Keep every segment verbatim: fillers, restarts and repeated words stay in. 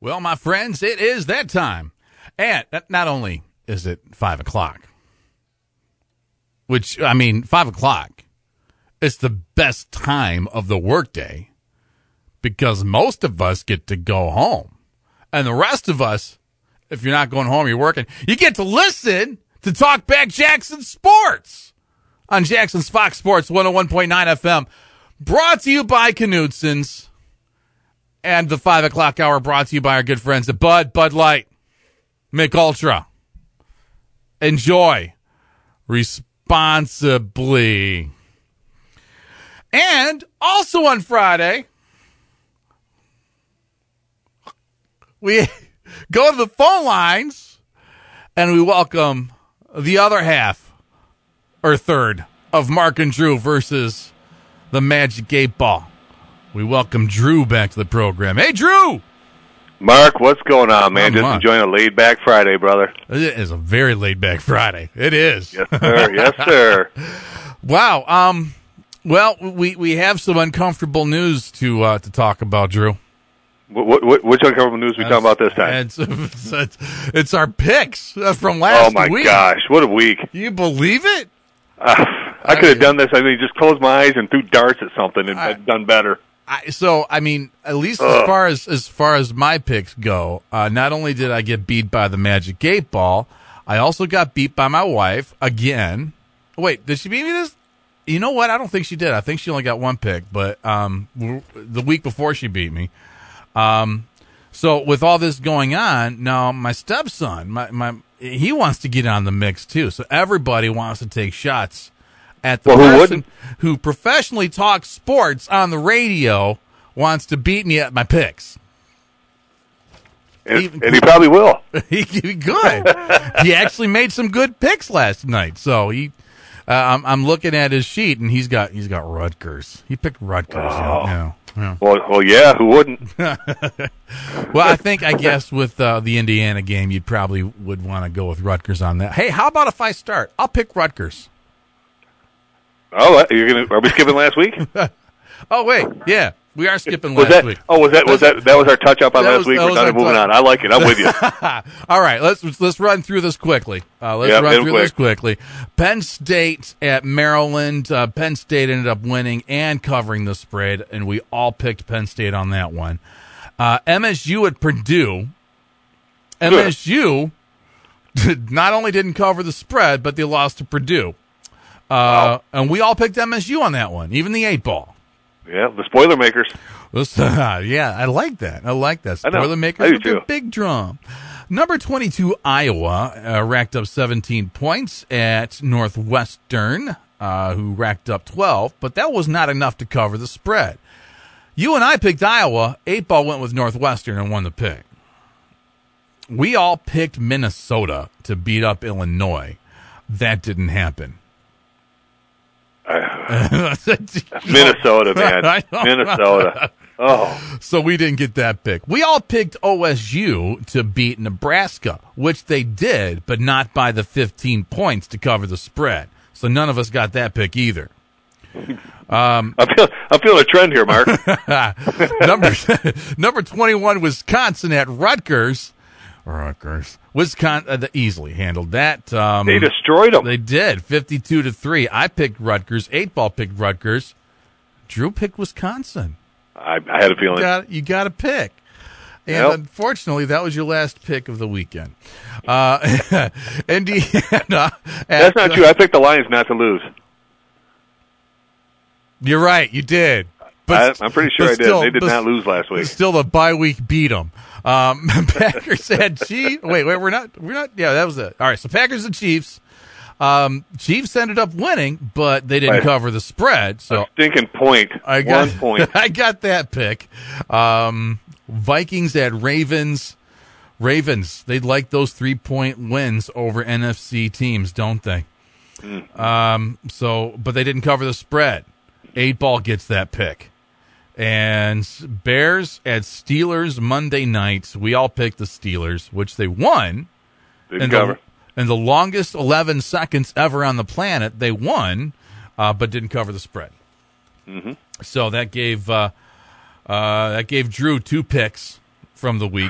Well, my friends, it is that time. And not only is it five o'clock, which, I mean, five o'clock, it's the best time of the workday because most of us get to go home. And the rest of us, if you're not going home, you're working, you get to listen to Talk Back Jackson Sports on Jackson's Fox Sports one oh one point nine F M. Brought to you by Knutson's. And the five o'clock hour brought to you by our good friends at Bud, Bud Light, Mick Ultra. Enjoy responsibly. And also on Friday, we go to the phone lines and we welcome the other half or third of Mark and Drew versus the Magic eight Ball. We welcome Drew back to the program. Hey, Drew! Mark, what's going on, man? Not Just much. enjoying a laid-back Friday, brother. It is a very laid-back Friday. It is. Yes, sir. Yes, sir. Wow. Um. Well, we, we have some uncomfortable news to uh, to talk about, Drew. What, what, which uncomfortable news are we talking about this time? It's, it's, it's our picks from last Oh, my week. gosh. What a week. You believe it? Uh, I could have done this. I mean, just closed my eyes and threw darts at something and I- I'd done better. I, so, I mean, at least Ugh. as far as as far as my picks go, uh, not only did I get beat by the Magic eight Ball, I also got beat by my wife again. Wait, did she beat me this? You know what? I don't think she did. I think she only got one pick, but um, w- the week before she beat me. Um, so with all this going on, now my stepson, my my he wants to get on the mix too. So everybody wants to take shots at the Well, who person wouldn't? who professionally talks sports on the radio wants to beat me at my picks. And, Even- and he probably will. he, he good. He actually made some good picks last night. So he, uh, I'm, I'm looking at his sheet, and he's got he's got Rutgers. He picked Rutgers. Oh. Yeah, yeah. Well, well, yeah, who wouldn't? Well, I think I guess with uh, the Indiana game, you probably would want to go with Rutgers on that. Hey, how about if I start? I'll pick Rutgers. Oh, you're gonna? Are we skipping last week? Oh wait, yeah, we are skipping Was last that? week. Oh, was that? Was that? That was our touch up on That last was- week. that We're was done our and moving touch- on. I like it. I'm with you. All right, let's let's run through this quickly. Uh, let's Yep, run hit 'em through this quickly. Penn State at Maryland. Uh, Penn State ended up winning and covering the spread, and we all picked Penn State on that one. Uh, M S U at Purdue. M S U not only didn't cover the spread, but they lost to Purdue. Uh, Wow. And we all picked M S U on that one, even the eight ball. Yeah, the spoiler makers. Let's- yeah, I like that. I like that. I know. Spoiler I makers do with their too. big drum. Number twenty-two, Iowa, uh, racked up seventeen points at Northwestern, uh, who racked up twelve, but that was not enough to cover the spread. You and I picked Iowa. Eight Ball went with Northwestern and won the pick. We all picked Minnesota to beat up Illinois. That didn't happen. Minnesota, man. I know. Minnesota. Oh, So we didn't get that pick. We all picked O S U to beat Nebraska, which they did, but not by the fifteen points to cover the spread. So none of us got that pick either. I'm, feel, I'm feeling a trend here, Mark. number number twenty-one, Wisconsin at Rutgers. Rutgers. Wisconsin uh, easily handled that. Um, They destroyed them. They did, fifty-two to three. I picked Rutgers. Eight Ball picked Rutgers. Drew picked Wisconsin. I, I had a You feeling. got, you got to pick. And Yep. unfortunately, that was your last pick of the weekend. Uh, Indiana. That's not true. I picked the Lions not to lose. You're right. You did. I, I'm pretty sure but I did. still- They did but not lose last week. Still, the bye week beat them. Um, Packers and Chiefs. Wait, wait, we're not. We're not. Yeah, that was it. All right. So Packers and Chiefs. Um, Chiefs ended up winning, but they didn't Right. cover the spread. So A stinking point. I got One point. I got that pick. Um, Vikings at Ravens. Ravens. They'd like those three point wins over N F C teams, don't they? Mm. Um, so, but they didn't cover the spread. Eight Ball gets that pick. And Bears at Steelers Monday night. We all picked the Steelers, which they won. Didn't in cover. The, in the longest eleven seconds ever on the planet, they won, uh, but didn't cover the spread. Mm-hmm. So that gave uh, uh, that gave Drew two picks from the week.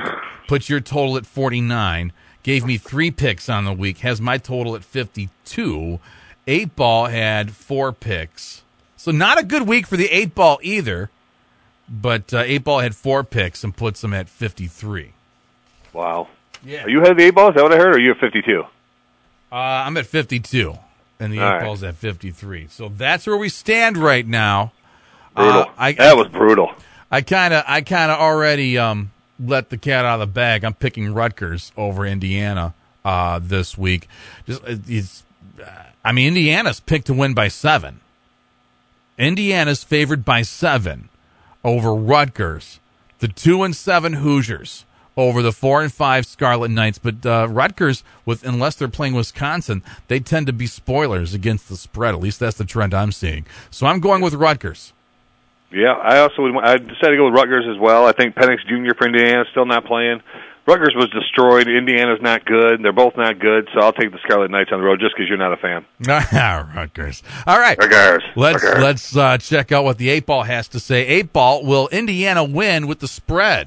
Put your total at forty-nine. Gave me three picks on the week. Has my total at fifty-two. Eight Ball had four picks. So not a good week for the Eight Ball either. But uh, Eight Ball had four picks and puts them at fifty-three. Wow. Yeah. Are you ahead of the Eight Ball? Is that what I heard? Or are you at fifty-two? Uh, I'm at fifty-two. And the Eight All right. Ball's at fifty-three. So that's where we stand right now. Brutal. Uh, I, that I, was brutal. I kind of I kind of already um, let the cat out of the bag. I'm picking Rutgers over Indiana uh, this week. Just it's, I mean, Indiana's picked to win by seven. Indiana's favored by seven over Rutgers. The two and seven Hoosiers over the four and five Scarlet Knights. But uh, Rutgers, with unless they're playing Wisconsin, they tend to be spoilers against the spread. At least that's the trend I'm seeing. So I'm going with Rutgers. Yeah, I also would, I decided to go with Rutgers as well. I think Penix Junior for Indiana is still not playing. Rutgers was destroyed. Indiana's not good. They're both not good, so I'll take the Scarlet Knights on the road just because you're not a fan. Rutgers. All right. Rutgers. Let's Rutgers. let's uh, check out what the Eight Ball has to say. Eight Ball, will Indiana win with the spread?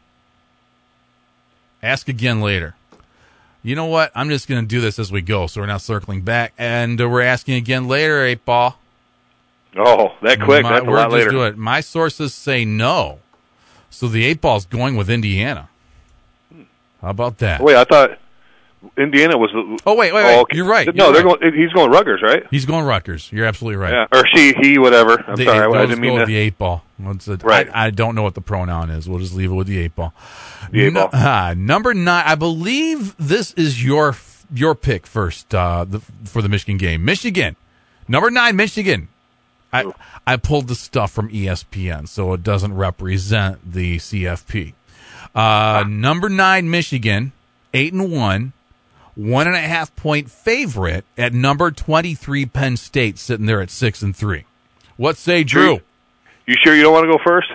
Ask again later. You know what? I'm just going to do this as we go, so we're not circling back. And uh, we're asking again later, Eight Ball. Oh, that quick. My, That's a we're lot just later. do it. My sources say no. So the Eight Ball's going with Indiana. How about that? Wait, I thought Indiana was the... Oh, wait, wait, wait. Oh, okay. You're right. No, You're they're right. going. He's going Rutgers, right? He's going Rutgers. You're absolutely right. Yeah, or she, he, whatever. I'm The sorry, eight, I let's didn't go mean with to... the Eight Ball. What's it? Right. I, I don't know what the pronoun is. We'll just leave it with the Eight Ball. The Eight Ball. No, uh, number nine. I believe this is your your pick first uh, the, for the Michigan game. Michigan, number nine, Michigan. I I pulled the stuff from E S P N, so it doesn't represent the C F P. Uh, number nine, Michigan, eight and one, one and a half point favorite at number twenty-three, Penn State, sitting there at six and three. What say, Drew? You sure you don't want to go first?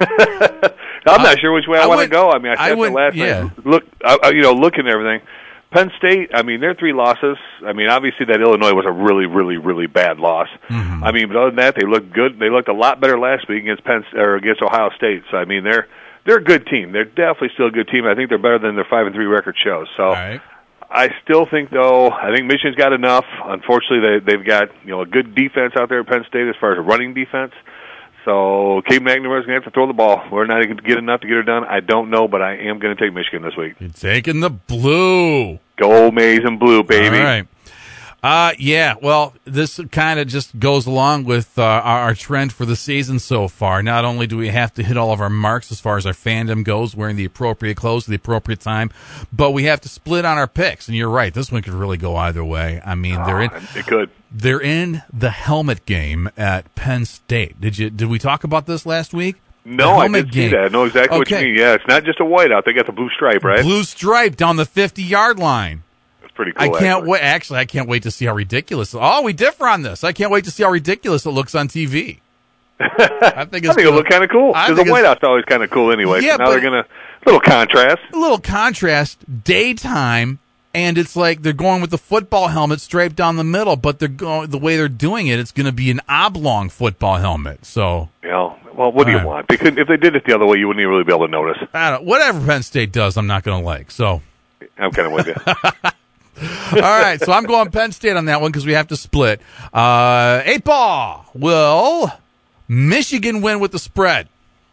I'm not sure which way I, I want to would- go. I mean, I I said would- that last yeah. night. Look, I, I- you know, looking at everything. Penn State, I mean, their three losses. I mean, obviously that Illinois was a really, really, really bad loss. Mm-hmm. I mean, but other than that, they looked good. They looked a lot better last week against Penn or against Ohio State. So I mean, they're they're a good team. They're definitely still a good team. I think they're better than their five and three record shows. So. All right. I still think, though, I think Michigan's got enough. Unfortunately, they, they've got you know a good defense out there at Penn State as far as a running defense. So Cade McNamara's going to have to throw the ball. We're not going to get enough to get her done. I don't know, but I am going to take Michigan this week. You're taking the blue. Go Maize and Blue, baby. All right. Uh, yeah, well, this kind of just goes along with uh, our, our trend for the season so far. Not only do we have to hit all of our marks as far as our fandom goes, wearing the appropriate clothes at the appropriate time, but we have to split on our picks. And you're right, this one could really go either way. I mean, they're in, Oh, it could. they're in the helmet game at Penn State. Did you? Did we talk about this last week? No, The I helmet did game. see that. I know exactly what you Okay. mean. Yeah, it's not just a whiteout. They got the blue stripe, right? Blue stripe down the fifty-yard line. It's pretty cool. I can't actually. wait. Actually, I can't wait to see how ridiculous. Oh, we differ on this. I can't wait to see how ridiculous it looks on T V. I think it's I think gonna, it'll look kind of cool I because the think it's- whiteout's always kind of cool anyway. Yeah, so now but- they're going to little contrast. a little contrast. Daytime, and it's like they're going with the football helmet straight down the middle, but they're going the way they're doing it. It's going to be an oblong football helmet. So You know, well, what do you All right. want? Because if they did it the other way, you wouldn't even really be able to notice. I don't. Whatever Penn State does, I'm not going to like. So. I'm kind of with you. All right, so I'm going Penn State on that one because we have to split. Uh, eight ball. Will Michigan win with the spread?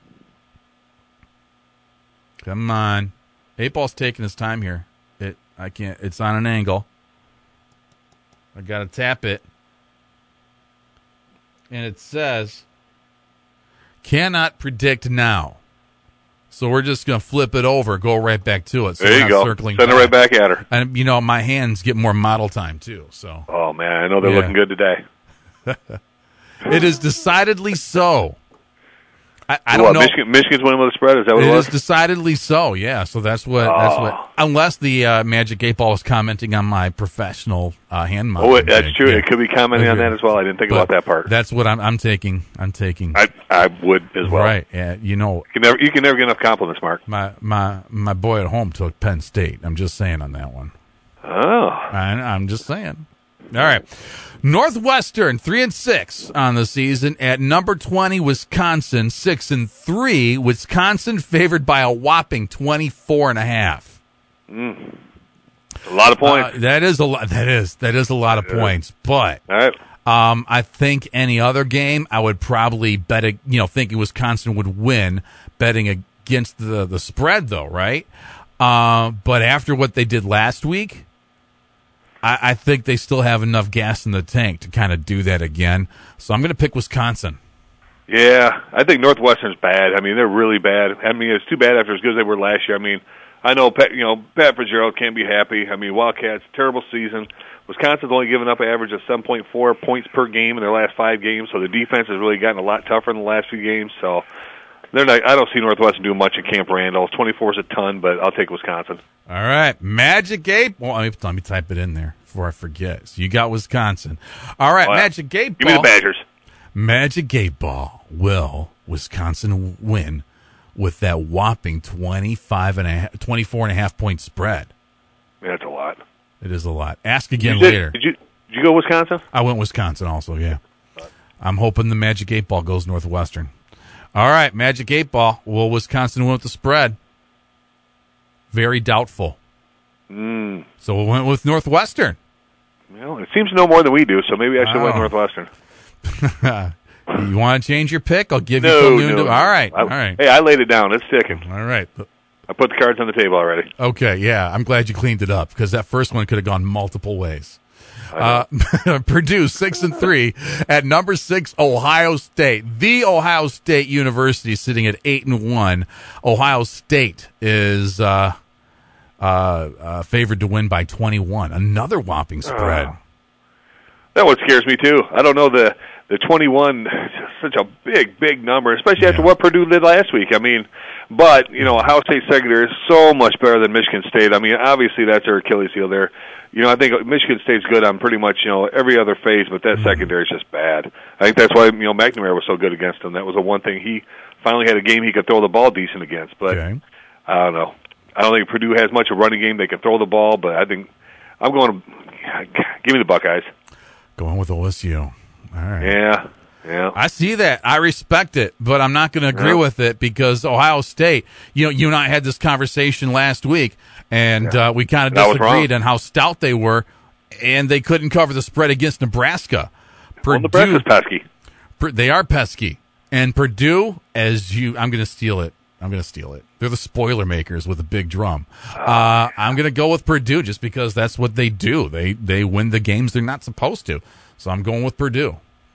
Come on. Eight ball's taking his time here. It I can't. It's on an angle. I got to tap it. And it says, cannot predict now. So we're just going to flip it over, go right back to it. So There we're you not go. circling Send it right back at her. And, you know, my hands get more model time, too. So Oh, man, I know they're Yeah. looking good today. it is decidedly so. I, I What, don't know. Michigan, Michigan's winning with a spread? Is that what It it was? is decidedly so, yeah. So that's what, that's Oh. what, unless the uh, Magic eight Ball was commenting on my professional uh, hand Oh, mounting it, that's thing. true. Yeah. It could be commenting on Okay. that as well. I didn't think But about that part. That's what I'm, I'm taking. I'm taking. I I would as well. Right. Yeah, you know, You can never you can never get enough compliments, Mark. my, my, my boy at home took Penn State. I'm just saying on that one. Oh, I, I'm just saying. All right. Northwestern, three and six on the season. At number twenty, Wisconsin, six and three. Wisconsin favored by a whopping twenty-four and a half. Mm. A lot of points. Uh, that is a lot. That is that is a lot of points. But all right. um, I think any other game, I would probably bet. You know, thinking Wisconsin would win, betting against the the spread, though, right? Uh, but after what they did last week, I, I think they still have enough gas in the tank to kind of do that again. So I'm going to pick Wisconsin. Yeah, I think Northwestern's bad. I mean, they're really bad. I mean, it's too bad after as good as they were last year. I mean, I know Pat, you know Pat Fitzgerald can't be happy. I mean, Wildcats, terrible season. Wisconsin's only given up an average of seven point four points per game in their last five games, so the defense has really gotten a lot tougher in the last few games. So they're not. I don't see Northwestern doing much at Camp Randall. twenty-four is a ton, but I'll take Wisconsin. All right, Magic eight. Well, let me, let me type it in there before I forget. So you got Wisconsin. All right, well, Magic eight Give ball. me the Badgers. Magic eight ball. Will Wisconsin win with that whopping twenty-five and a half, twenty-four and a half point spread? Yeah, that's a lot. It is a lot. Ask again you did, later. Did you did you go Wisconsin? I went Wisconsin also. Yeah, I'm hoping the Magic eight ball goes Northwestern. All right, Magic eight ball. Will Wisconsin win with the spread? Very doubtful. Mm. So we went with Northwestern. Well, it seems to know more than we do, so maybe I should Oh. win Northwestern. You want to change your pick? I'll give No, you till noon. no, to- all right, I, all right, Hey, I laid it down. It's ticking. all right. I put the cards on the table already. Okay, yeah, I'm glad you cleaned it up because that first one could have gone multiple ways. Uh, Purdue six and three at number six. Ohio State, the Ohio State University, sitting at eight and one. Ohio State is uh, uh, uh, favored to win by twenty-one. Another whopping spread. Uh, that one scares me too. I don't know the the twenty-one. Such a big, big number, especially Yeah. after what Purdue did last week. I mean, but you know, Ohio State secondary is so much better than Michigan State. I mean, obviously that's their Achilles heel there. You know, I think Michigan State's good on pretty much, you know, every other phase, but that secondary is just bad. I think that's why, you know, McNamara was so good against them. That was the one thing he finally had a game he could throw the ball decent against. But Okay. I don't know. I don't think Purdue has much of a running game. They can throw the ball, but I think I'm going to give me the Buckeyes. Going with O S U. All right. Yeah, yeah. I see that. I respect it, but I'm not going to agree Yeah. with it because Ohio State, you know, you and I had this conversation last week, and Yeah. uh, we kind of That was disagreed wrong. on how stout they were, and they couldn't cover the spread against Nebraska. Well, Nebraska's pesky. Per- they are pesky. And Purdue, as you, I'm going to steal it. I'm going to steal it. They're the spoiler makers with a big drum. Uh, I'm going to go with Purdue just because that's what they do. They they win the games they're not supposed to. So I'm going with Purdue.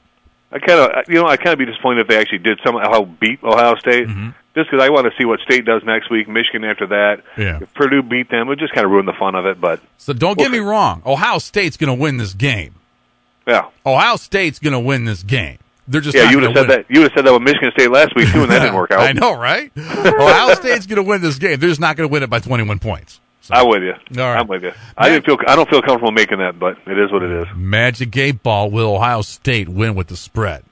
I kind of, you know, I kind of be disappointed if they actually did somehow beat Ohio State. Mm-hmm. Just because I want to see what State does next week. Michigan after that. Yeah. If Purdue beat them, it would just kind of ruin the fun of it. But So don't get me wrong. Ohio State's going to win this game. yeah, Ohio State's going to win this game. They're just yeah. not You would gonna have said win that. You would have said that with Michigan State last week too, and that didn't work out. I know, right? Ohio State's going to win this game. They're just not going to win it by twenty-one points. So, I'm with you. All right. I'm with you. I didn't feel. I don't feel comfortable making that, but it is what it is. Magic eight ball. Will Ohio State win with the spread?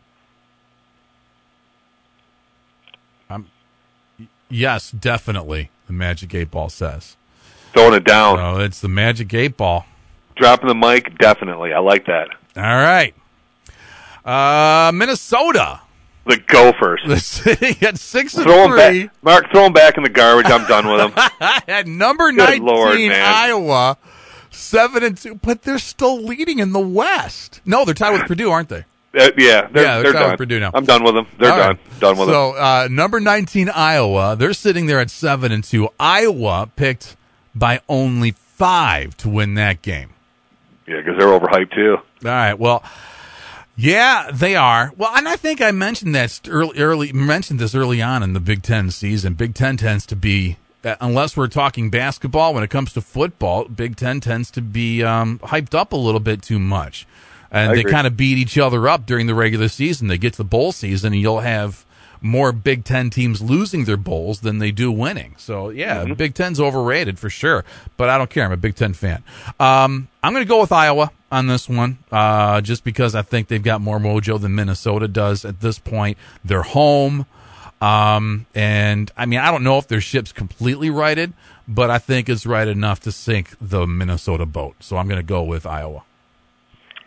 Um, y- yes, definitely. The Magic eight ball says. Throwing it down, So it's the Magic eight ball. dropping the mic, definitely. I like that. All right. Uh, Minnesota. The Gophers. The city at six and Throw them three. back, Mark. Throw them back in the garbage. I'm done with them. At number Good nineteen, Lord, man. Iowa, seven and two, but they're still leading in the West. No, they're tied with Purdue, aren't they? Uh, yeah, they're, Yeah, they're they're tied with done. Purdue now. I'm done with them. They're All done. right. Done with them. So uh, number nineteen, Iowa, they're sitting there at seven and two. Iowa picked by only five to win that game. Yeah, because they're overhyped too. All right, well. Yeah, they are. Well, and I think I mentioned that st- early, early mentioned this early on in the Big Ten season. Big Ten tends to be, uh, unless we're talking basketball, when it comes to football, Big Ten tends to be um, hyped up a little bit too much, and I they agree. kind of beat each other up during the regular season. They get to the bowl season, and you'll have more Big Ten teams losing their bowls than they do winning. So yeah, Mm-hmm. Big Ten's overrated for sure, but I don't care. I'm a Big Ten fan. Um, I'm going to go with Iowa on this one, uh, just because I think they've got more mojo than Minnesota does at this point. They're home. Um, and I mean, I don't know if their ship's completely righted, but I think it's right enough to sink the Minnesota boat. So I'm going to go with Iowa.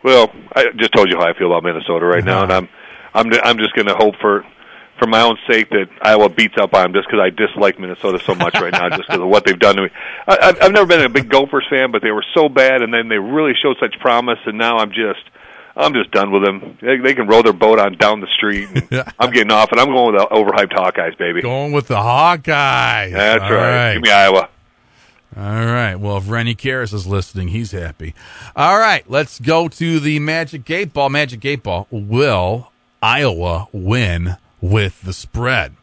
Well, I just told you how I feel about Minnesota right now, and I'm I'm I'm just going to hope for for my own sake that Iowa beats up on them just because I dislike Minnesota so much right now, just because of what they've done to me. I, I've I've never been a big Gophers fan, but they were so bad, and then they really showed such promise, and now I'm just I'm just done with them. They, they can row their boat on down the street. And I'm getting off, and I'm going with the overhyped Hawkeyes, baby. Going with the Hawkeyes. That's right. right. Give me Iowa. All right. Well, if Rennie Karras is listening, he's happy. All right. Let's go to the Magic eight Ball. Magic eight Ball. Will Iowa win with the spread?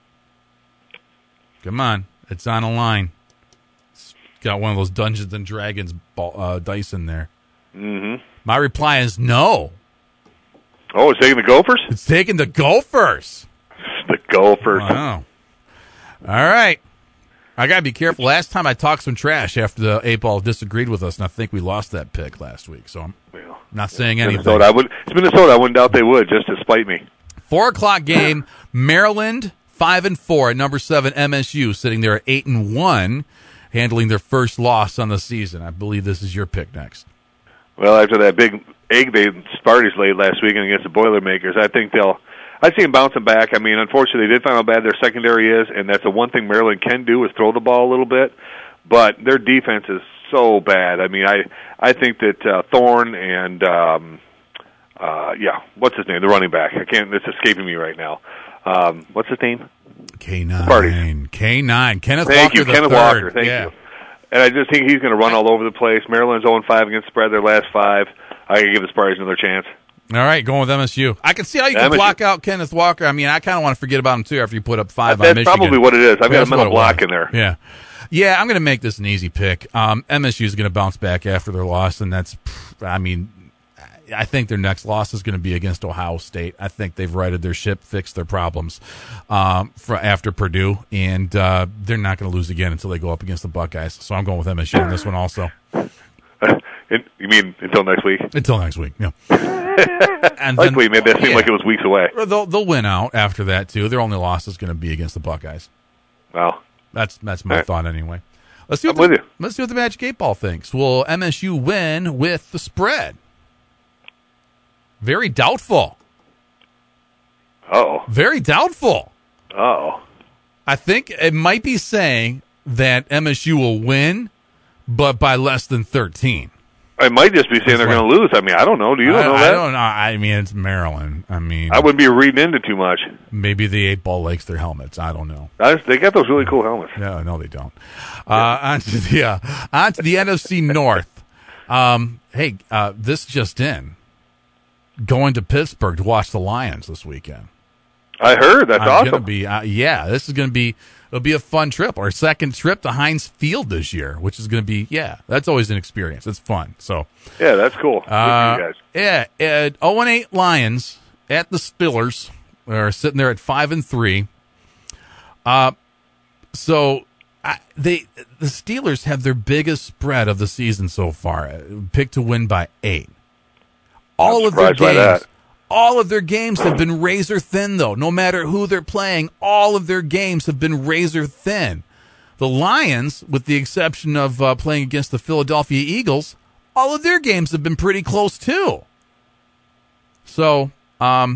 Come on. It's on a line. It's got one of those Dungeons and Dragons ball, uh, dice in there. Mm-hmm. My reply is no. Oh, it's taking the Gophers? It's taking the Gophers. The Gophers. Wow. All right. I got to be careful. Last time I talked some trash after the eight Ball disagreed with us, and I think we lost that pick last week. So I'm well, not saying anything. Minnesota. I would, it's Minnesota. I wouldn't doubt they would, just to spite me. Four o'clock game. Maryland five and four at number seven M S U, sitting there at eight and one, handling their first loss on the season. I believe this is your pick next. Well, after that big egg they Sparty's laid last weekend against the Boilermakers, I think they'll. I see them bouncing back. I mean, unfortunately, they did find how bad their secondary is, and that's the one thing Maryland can do is throw the ball a little bit. But their defense is so bad. I mean, I I think that uh, Thorne and um, uh, yeah, what's his name? The running back. I can't. It's escaping me right now. Um, what's his name? K nine. Sparty's. K nine. Kenneth Thank Walker. you, the Kenneth third. Walker. Thank yeah. you. And I just think he's going to run all over the place. Maryland's oh and five against spread their last five. I can give the Spartans another chance. All right, going with M S U. I can see how you can M S U. block out Kenneth Walker. I mean, I kind of want to forget about him, too, after you put up five That's on Michigan. probably what it is. I've That's got a mental what it block was. in there. Yeah. Yeah, I'm going to make this an easy pick. Um, M S U is going to bounce back after their loss, and that's, I mean, I think their next loss is going to be against Ohio State. I think they've righted their ship, fixed their problems um, for after Purdue, and uh, they're not going to lose again until they go up against the Buckeyes. So I'm going with M S U on this one also. You mean until next week? Until next week, yeah. And Likely, maybe that seemed yeah. like it was weeks away. They'll, they'll win out after that, too. Their only loss is going to be against the Buckeyes. Well, That's that's my right. thought anyway. Let's see what I'm the, with you. Let's see what the Magic eight Ball thinks. Will M S U win with the spread? Very doubtful. Uh-oh. Very doubtful. Uh-oh. I think it might be saying that M S U will win, but by less than thirteen. I might just be saying they're right. going to lose. I mean, I don't know. Do you I, know I that? don't know. I mean, it's Maryland. I mean, I wouldn't be reading into too much. maybe the eight Ball likes their helmets. I don't know. I just, they got those really cool helmets. No, no, they don't. Uh, on to the uh, on to the N F C North. Um, hey, uh, this just in. Going to Pittsburgh to watch the Lions this weekend. I heard. That's I'm awesome. Gonna be, uh, yeah, this is going to be. It'll be a fun trip. Our second trip to Heinz Field this year, which is going to be, yeah, that's always an experience. It's fun. So, Yeah, that's cool. Good uh, for you guys. yeah, at oh and eight Lions at the Steelers are sitting there at five and three. Uh, so I, they the Steelers have their biggest spread of the season so far, picked to win by eight. All I'm of their surprised by games. that. All of their games have been razor thin, though. No matter who they're playing, all of their games have been razor thin. The Lions, with the exception of uh, playing against the Philadelphia Eagles, all of their games have been pretty close, too. So, um,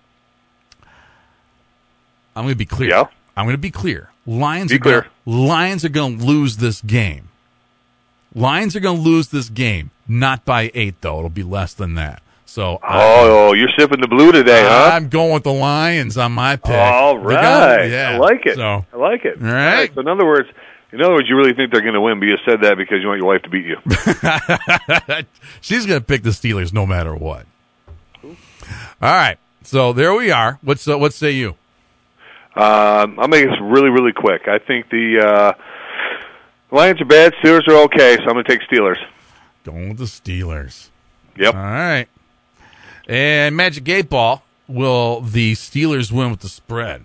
I'm going to be clear. Yeah. I'm going to be clear. Lions Be are gonna, clear. Lions are going to lose this game. Lions are going to lose this game. Not by eight, though. It'll be less than that. So, Oh, you're sipping the blue today, huh? I'm going with the Lions on my pick. All They're right. gonna- yeah. I like it. So, I like it. All right. So in other words, in other words, you really think they're going to win, but you said that because you want your wife to beat you. she's going to pick the Steelers no matter what. All right. So there we are. What's uh, what say you? Um, I'll make this really, really quick. I think the uh, Lions are bad. Steelers are okay, so I'm going to take Steelers. Going with the Steelers. Yep. All right. And Magic eight Ball, will the Steelers win with the spread?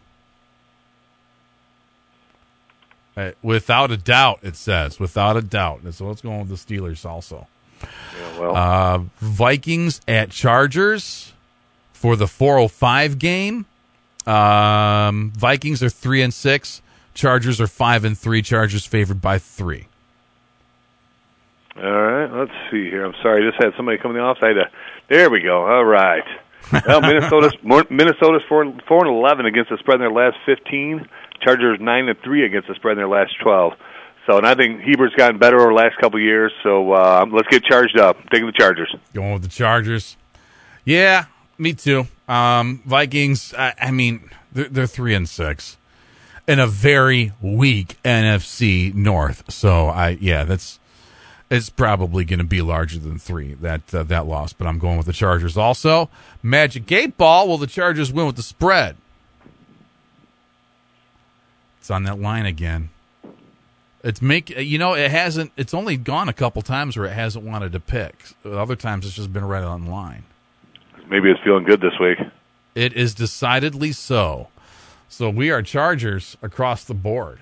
Uh, without a doubt, it says. Without a doubt. So let's go with the Steelers also. Yeah, well, Uh, Vikings at Chargers for the four oh five game. Um, Vikings are three and six. Chargers are five and three. Chargers favored by three. All right, let's see here. I'm sorry, I just had somebody come in the office. I had to, there we go. All right. Well, Minnesota's Minnesota's four four and eleven against the spread in their last fifteen. Chargers nine and three against the spread in their last twelve. So, and I think Hebert's gotten better over the last couple of years. So uh, let's get charged up. Taking the Chargers. Going with the Chargers. Yeah, me too. Um, Vikings. I, I mean, they're, they're three and six in a very weak N F C North. So I, yeah, that's it's probably going to be larger than three that uh, that loss. But I'm going with the Chargers. Also, Magic Eight Ball. Will the Chargers win with the spread? It's on that line again. It's make you know it hasn't. It's only gone a couple times where it hasn't wanted to pick. Other times it's just been right on line. Maybe it's feeling good this week. It is decidedly so. So we are Chargers across the board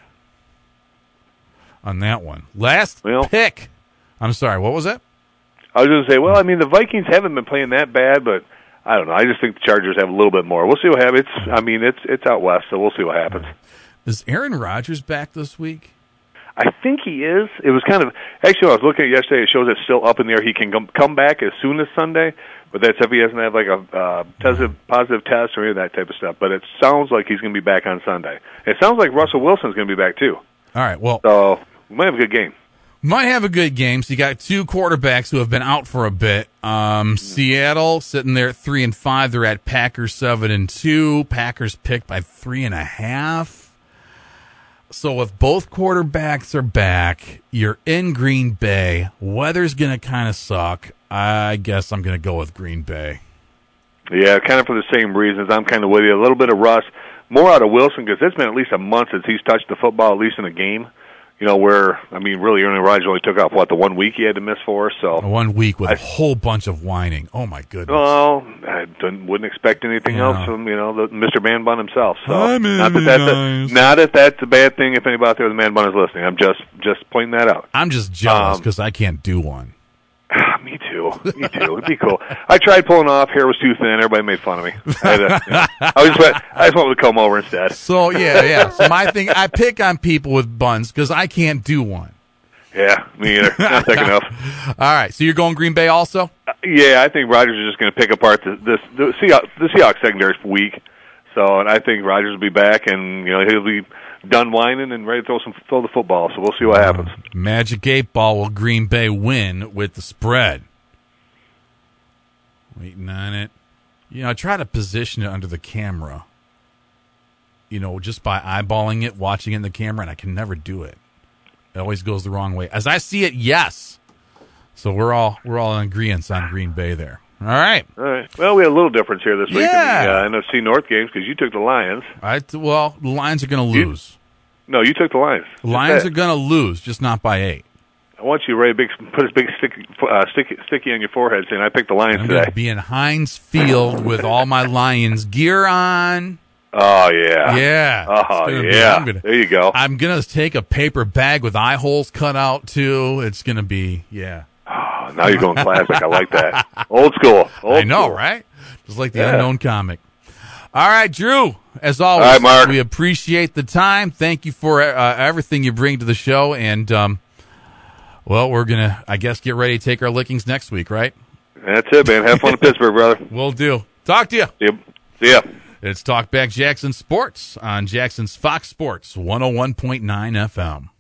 on that one. Last well, pick. I'm sorry. What was that? I was going to say. Well, I mean, the Vikings haven't been playing that bad, but I don't know. I just think the Chargers have a little bit more. We'll see what happens. It's, I mean, it's it's out west, so we'll see what happens. Is Aaron Rodgers back this week? I think he is. It was kind of actually. When I was looking at it yesterday. It shows it's still up in the air. He can come, come back as soon as Sunday, but that's if he doesn't have like a uh, positive positive test or any of that type of stuff. But it sounds like he's going to be back on Sunday. It sounds like Russell Wilson's going to be back too. All right. Well, so we might have a good game. Might have a good game. So you got two quarterbacks who have been out for a bit. Um, Seattle sitting there at three and five. They're at Packers seven and two. Packers picked by three and a half. So if both quarterbacks are back, you're in Green Bay. Weather's going to kind of suck. I guess I'm going to go with Green Bay. Yeah, kind of for the same reasons. I'm kind of with you. A little bit of rust. More out of Wilson because it's been at least a month since he's touched the football, at least in a game. You know, where, I mean, really, Aaron Rodgers only took off, what, the one week he had to miss for? So One week with I, a whole bunch of whining. Oh, my goodness. Well, I didn't, wouldn't expect anything yeah. else from, you know, the, Mister Man Bun himself. So I'm not that, that's a, not that that's a bad thing if anybody out there with the Man Bun is listening. I'm just, just pointing that out. I'm just jealous because um, I can't do one. Me too. Me too. It'd be cool. I tried pulling off. Hair was too thin. Everybody made fun of me. I, had to, you know, I just went. I just went with a comb over instead. So yeah, yeah. So my thing, I pick on people with buns because I can't do one. Yeah, me either. Not thick enough. All right. So you're going Green Bay also? Uh, yeah, I think Rodgers is just going to pick apart the this the Seahawks, the Seahawks secondary is weak. So, and I think Rodgers will be back, and you know he'll be done whining and ready to throw some throw the football. So we'll see what happens. Uh, Magic Eight Ball. Will Green Bay win with the spread? Waiting on it. You know, I try to position it under the camera. You know, just by eyeballing it, watching it in the camera, and I can never do it. It always goes the wrong way. As I see it, yes. So we're all we're all in agreement on Green Bay there. All right. All right. Well, we had a little difference here this week yeah. in the uh, N F C North games because you took the Lions. I t- well, the Lions are going to lose. You, no, you took the Lions. The Lions are going to lose, just not by eight. I want you to Ray, big, put a big sticky, uh, sticky, sticky on your forehead saying, I picked the Lions I'm today. I'm going to be in Heinz Field with all my Lions gear on. Oh, yeah. Yeah. Oh, yeah. Be, gonna, there you go. I'm going to take a paper bag with eye holes cut out, too. It's going to be, yeah. Oh, now you're going classic. I like that. Old school. Old I know, school. right? Just like the yeah. Unknown comic. All right, Drew, as always, all right, Mark. We appreciate the time. Thank you for uh, everything you bring to the show. And, um, well, we're going to, I guess, get ready to take our lickings next week, right? That's it, man. Have fun in Pittsburgh, brother. Will do. Talk to you. See ya. See ya. It's Talkback Jackson Sports on Jackson's Fox Sports one oh one point nine F M.